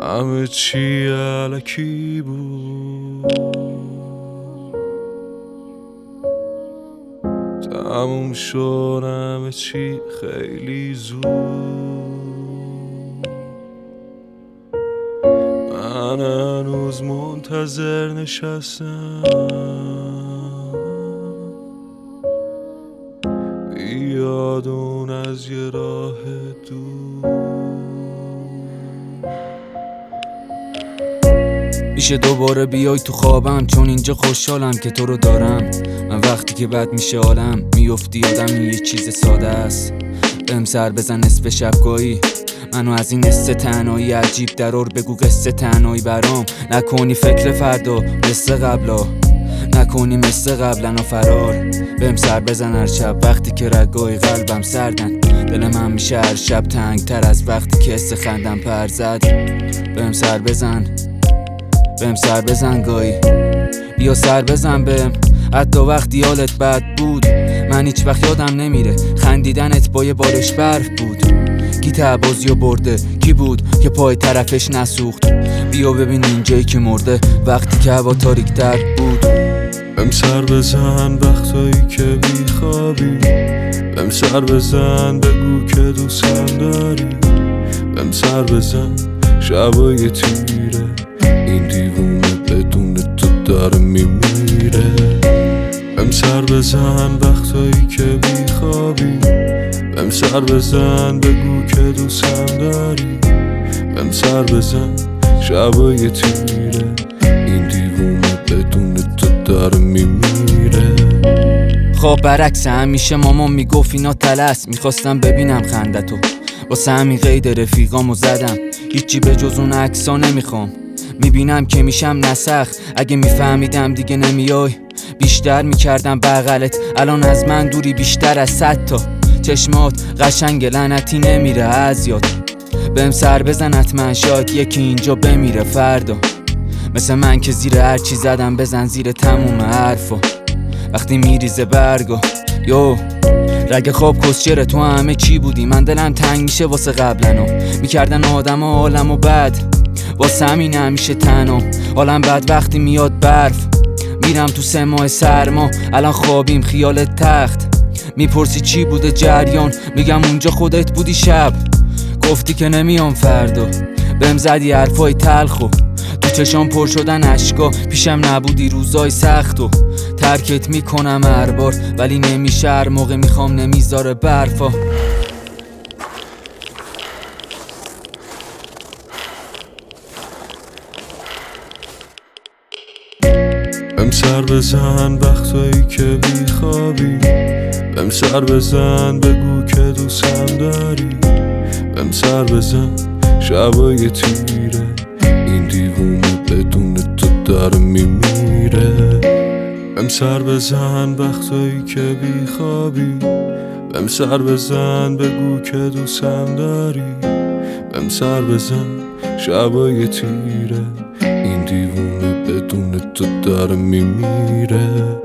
همه چی الکی بود، تموم شد همه چی خیلی زود. من هنوز منتظر نشستم بیاد اون از یه راه دور. میشه دوباره بیای تو خوابم، چون اینجا خوشحالم که تو رو دارم. من وقتی که بد میشه حالم میفتی یادم این یه چیز ساده است. بهم سر بزن نصف شبگاهی، منو از این قصه تنهایی عجیب درار بگو قصه تنهایی برام. نکنی فکر فردا مثل قبلا، نکنی مثل قبلا فرار. بهم سر بزن هر شب وقتی که رگای قلبم سردن. دل من میشه هر شب تنگ تر از وقتی که حس خندم پر زد. بهم سر بزن، بهم سر بزن گاهی، بیا سر بزن بهم. حتی وقتی حالت بد بود من هیچ وقت یادم نمیره خندیدنت با یه بارش برف بود. کی بازیو برده؟ کی بود که پای طرفش نسوخت؟ بیا ببین اینجایی که مرده وقتی که هوا تاریک‌تر بود. بهم سر بزن وقتایی که بیخوابی، بهم سر بزن بگو که دوستم داری، بهم سر بزن شبای تیره، این دیوونه بدون تو داره میمیره. بهم سر بزن وقتایی که بیخوابی، بهم سر بزن بگو که دوستم داری، بهم سر بزن شبای تیره، این دیوونه بدون تو داره میمیره. خب برعکس همیشه مامان میگفت اینا تلس. میخواستم ببینم خندتو، واسه همین قید رفیقامو زدم. هیچی به جز اون عکسا نمیخوام، میبینم که میشم نسخ. اگه میفهمیدم دیگه نمیای بیشتر میکردم بغلت. الان از من دوری بیشتر از 100 تا. چشمات قشنگ لعنتی نمیره از یاد. بهم سر بزن حتما شاید یکی اینجا بمیره فردا. مثل من که زیر هر چی زدم بزن زیر تموم حرفا. وقتی میریزه برگا یو رگ خواب کسچره تو همه چی بودی. من دلم تنگ میشه واسه قبلنو میکردن آدم ها عالمو بد، واسه همین همیشه تنها حالم بد وقتی میاد برف. میرم تو 3 ماه سرما الان خوابیم خیال تخت. میپرسی چی بوده جریان، میگم اونجا خودت بودی شب. گفتی که نمیام فردا، بهم زدی حرفای تلخو. تو چشام پر شدن اشکا، پیشم نبودی روزای سختو. ترکت میکنم هر بار ولی نمیشه، هر موقع میخوام نمیذاره برفا. بهم سر بزن وقتایی که بیخوابی، بهم سر بزن بگو که دوستم داری، بهم سر بزن شبای تیره، این دیوونه بدون تو داره میمیره. بهم سر بزن وقتایی که بیخوابی، بهم سر بزن بگو که دوستم داری، بهم سر بزن شبای تیره، این دیوونه بدون تو داره میمیره.